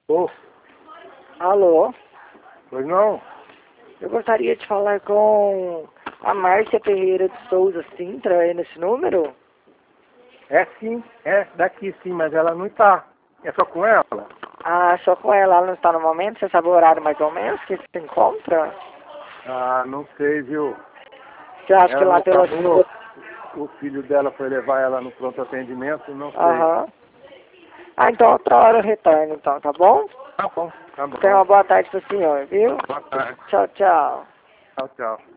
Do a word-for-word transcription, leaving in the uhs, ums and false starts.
Ô, Alô? pois não? Eu gostaria de falar com a Márcia Ferreira de Souza Sintra, aí nesse número? É sim, é daqui sim, mas ela não está. É só com ela? Ah, só com ela, ela não está no momento? Você sabe o horário mais ou menos que se encontra? Ah, não sei, viu? Você acha que Ela não lá pela... acabou. O filho dela foi levar ela no pronto atendimento, não sei. Aham. Ah, então outra hora eu retorno, então, tá bom? Tá bom, tá bom. Tenha uma boa tarde pro senhor, viu? Boa tarde. Tchau, tchau. Tchau, tchau.